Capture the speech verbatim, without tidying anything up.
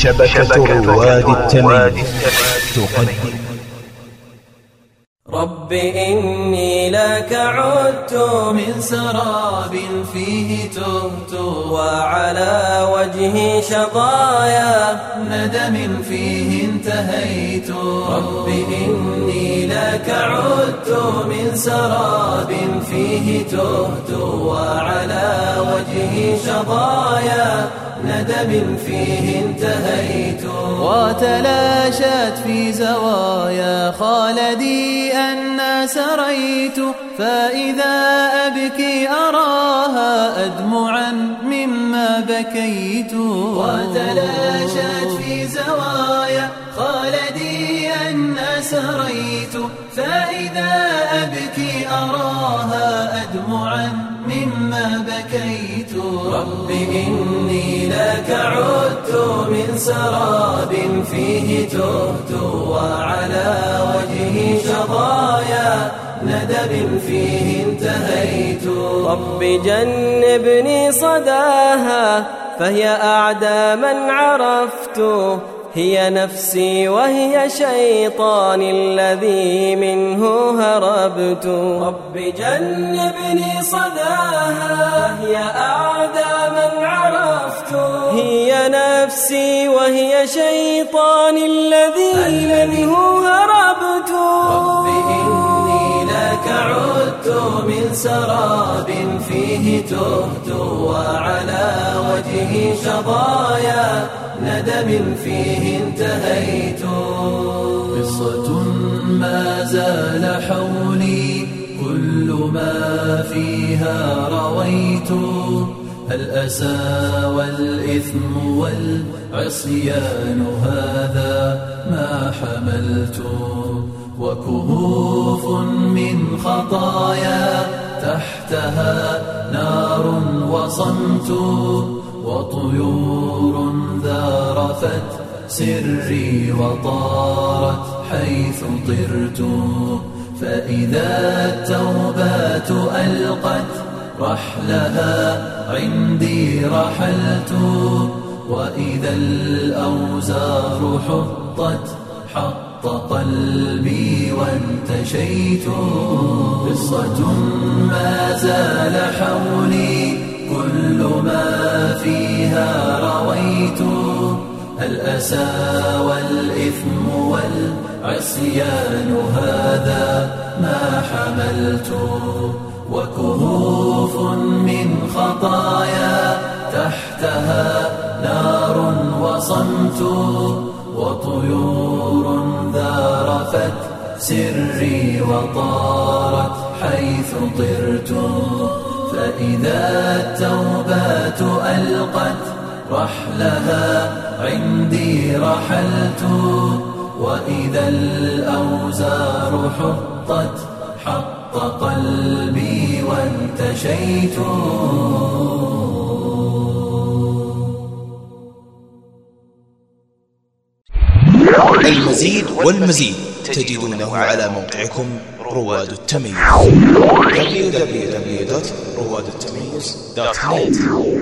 شبكة رواد التمييز تقدم. رب إني لك عدت من سراب فيه تهت، وعلى وجهي شظايا ندم فيه انتهيت. رب إني لك عدت من سراب فيه تهت، وعلى وجهي شظايا ندم فيه انتهيت. وتلاشت في زوايا خالدي أن سريت، فإذا أبكي أراها أدمعا مما بكيت. وتلاشت في زوايا خالدي أن سريت، فإذا أبكي أراها أدمعا مما بكيت. رب إني لك عدت من سراب فيه تهت، وعلى وجهي شظايا ندب فيه انتهيت. رب جنبني صداها فهي أعدى من عرفت، هي نفسي وهي شيطاني الذي منه هربت. رب جنبني صداها هي أعدى من عرفت، هي نفسي وهي شيطاني الذي منه هربت. رب إني لك عدت من سراب فيه تهت، وعلى وجهي شظايا ندم فيه انتهيت. قصة ما زال حولي كل ما فيها رويت، الأسى والإثم والعصيان هذا ما حملت. وكهوف من خطايا تحتها نار وصمت، وطيور ذارفت سري وطارت حيث طرت. فإذا التوبات ألقت رحلها عندي رحلت، وإذا الأوزار حطت حط قلبي وانتشيت. قصة ما زال حولي كل ما فيها رويت، الأسى والإثم والعصيان هذا ما حملت. وكهوف من خطايا تحتها نار وصمت، وطيور ذارفت سري وطارت حيث طرت. فإذا التوبات ألقت رحلها عندي رحلت، وإذا الأوزار حطت حط قلبي وانتشيت. المزيد والمزيد تجدونه على موقعكم رواد التمييز دبليو دبليو دبليو دوت رواد التمييز دوت نت.